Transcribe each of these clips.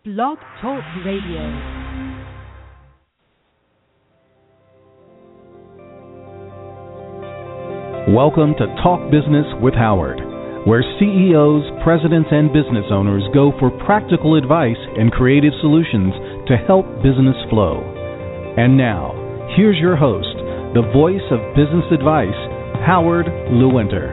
Blog Talk Radio. Welcome to Talk Business with Howard, where CEOs, presidents, and business owners go for practical advice and creative solutions to help business flow. And now, here's your host, the voice of business advice, Howard Lewinter.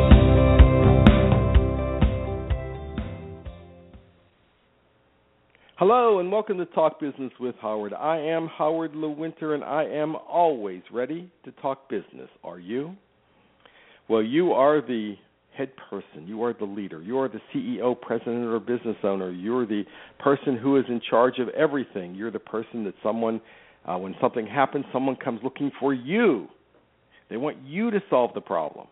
Hello and welcome to Talk Business with Howard. I am Howard Lewinter and I am always ready to talk business. Are you? Well, you are the head person. You are the leader. You are the CEO, president, or business owner. You're the person who is in charge of everything. You're the person that someone, when something happens, someone comes looking for you. They want you to solve the problem.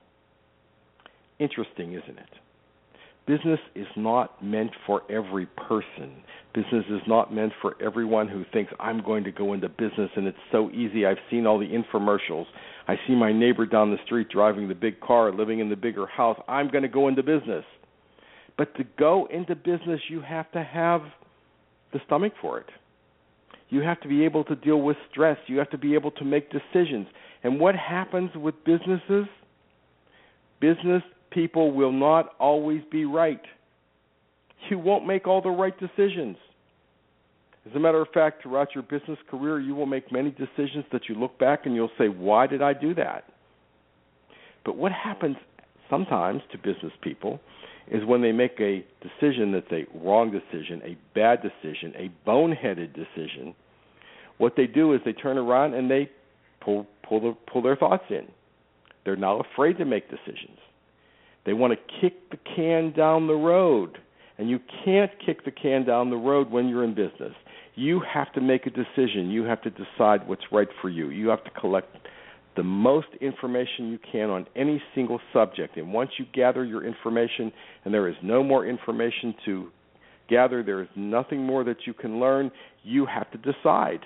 Interesting, isn't it? Business is not meant for every person. Business is not meant for everyone who thinks, I'm going to go into business and it's so easy. I've seen all the infomercials. I see my neighbor down the street driving the big car, living in the bigger house. I'm going to go into business. But to go into business, you have to have the stomach for it. You have to be able to deal with stress. You have to be able to make decisions. And what happens with businesses? Business people will not always be right. You won't make all the right decisions. As a matter of fact, throughout your business career, you will make many decisions that you look back and you'll say, why did I do that? But what happens sometimes to business people is when they make a decision that's a wrong decision, a bad decision, a boneheaded decision, what they do is they turn around and they pull their thoughts in. They're now afraid to make decisions. They want to kick the can down the road, and you can't kick the can down the road when you're in business. You have to make a decision. You have to decide what's right for you. You have to collect the most information you can on any single subject, and once you gather your information and there is no more information to gather, there is nothing more that you can learn, you have to decide.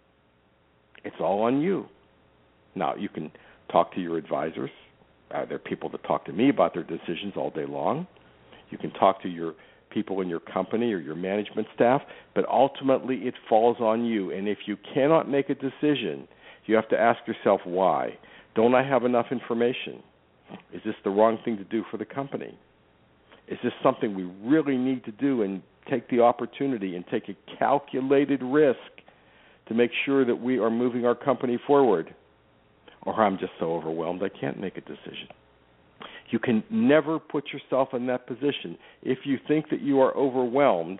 It's all on you. Now, you can talk to your advisors. There are people that talk to me about their decisions all day long. You can talk to your people in your company or your management staff, but ultimately it falls on you. And if you cannot make a decision, you have to ask yourself why. Don't I have enough information? Is this the wrong thing to do for the company? Is this something we really need to do and take the opportunity and take a calculated risk to make sure that we are moving our company forward? Or I'm just so overwhelmed I can't make a decision. You can never put yourself in that position. If you think that you are overwhelmed,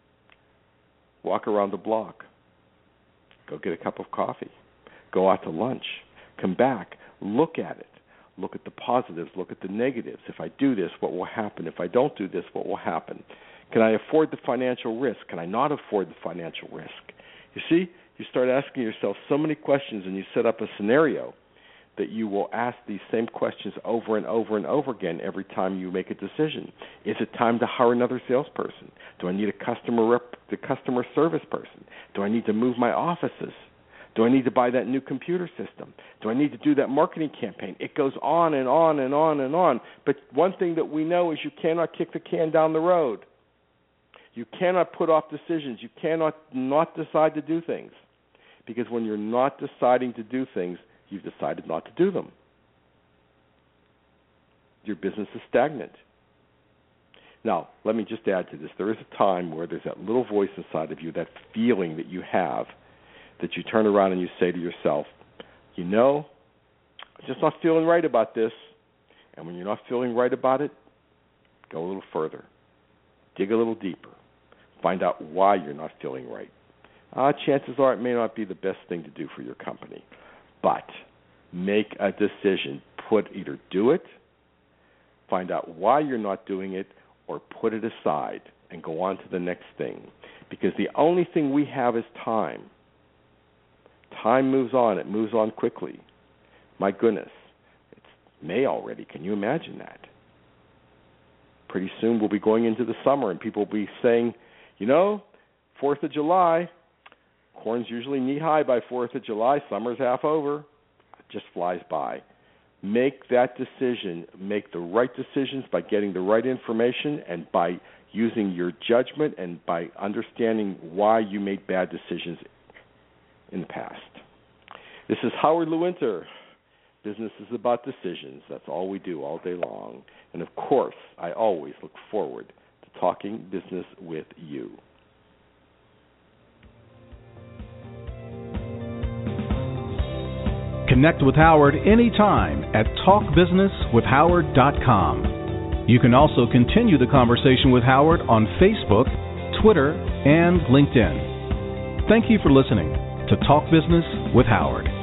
walk around the block. Go get a cup of coffee. Go out to lunch. Come back. Look at it. Look at the positives. Look at the negatives. If I do this, what will happen? If I don't do this, what will happen? Can I afford the financial risk? Can I not afford the financial risk? You see, you start asking yourself so many questions and you set up a scenario that you will ask these same questions over and over and over again every time you make a decision. Is it time to hire another salesperson? Do I need a customer service person? Do I need to move my offices? Do I need to buy that new computer system? Do I need to do that marketing campaign? It goes on and on and on and on. But one thing that we know is you cannot kick the can down the road. You cannot put off decisions. You cannot not decide to do things. Because when you're not deciding to do things, you've decided not to do them. Your business is stagnant. Now, let me just add to this. There is a time where there's that little voice inside of you, that feeling that you have, that you turn around and you say to yourself, you know, I'm just not feeling right about this. And when you're not feeling right about it, go a little further. Dig a little deeper. Find out why you're not feeling right. Chances are it may not be the best thing to do for your company. But make a decision. Either do it, find out why you're not doing it, or put it aside and go on to the next thing. Because the only thing we have is time. Time moves on. It moves on quickly. My goodness, it's May already. Can you imagine that? Pretty soon we'll be going into the summer and people will be saying, 4th of July, corn's usually knee-high by 4th of July. Summer's half over. It just flies by. Make that decision. Make the right decisions by getting the right information and by using your judgment and by understanding why you made bad decisions in the past. This is Howard Lewinter. Business is about decisions. That's all we do all day long. And of course, I always look forward to talking business with you. Connect with Howard anytime at talkbusinesswithhoward.com. You can also continue the conversation with Howard on Facebook, Twitter, and LinkedIn. Thank you for listening to Talk Business with Howard.